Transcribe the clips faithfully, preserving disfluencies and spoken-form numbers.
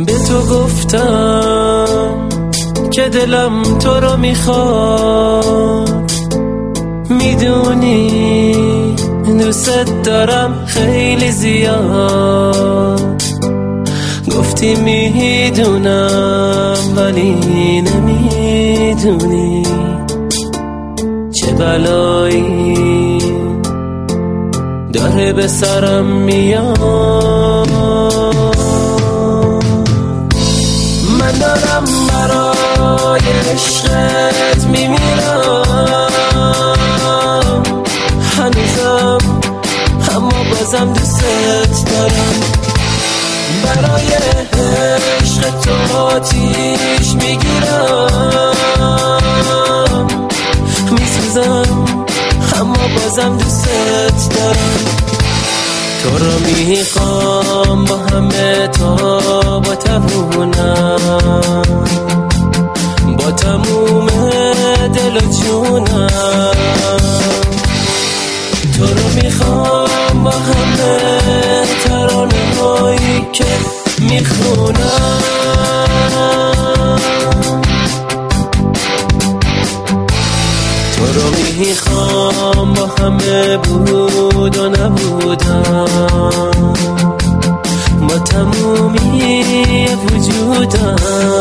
به تو گفتم که دلم تو رو میخواد، میدونی دوست دارم خیلی زیاد. گفتی میدونم ولی نمیدونی چه بلایی داره به سرم میاد. من دارم برای عشقت میمیرم هنوزم، اما بازم دوست دارم. برای عشق تو آتیش میگیرم، میسوزم اما بازم دوست دارم. تو رو میخوام با همه تا با تمونم، با تموم دل و جونم. تو رو میخوام با همه ترانه هایی که میخونم. تو رو میخوام با همه بود و نبودم، با تمومی وجودم.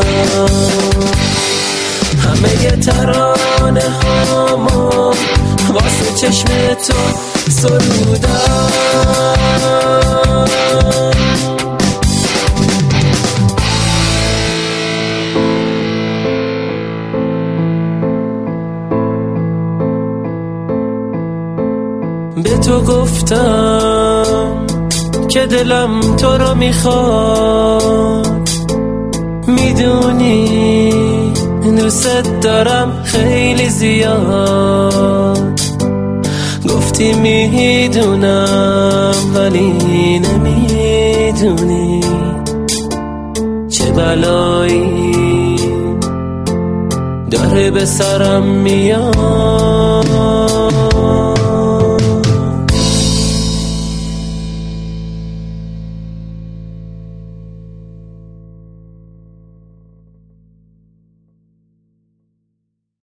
همه ترانه هامو واسه چشم تو سرودم. به تو گفتم که دلم تو رو میخواد، میدونی دوست دارم خیلی زیاد. گفتی میدونم ولی نمیدونی چه بلایی داره به سرم میاد.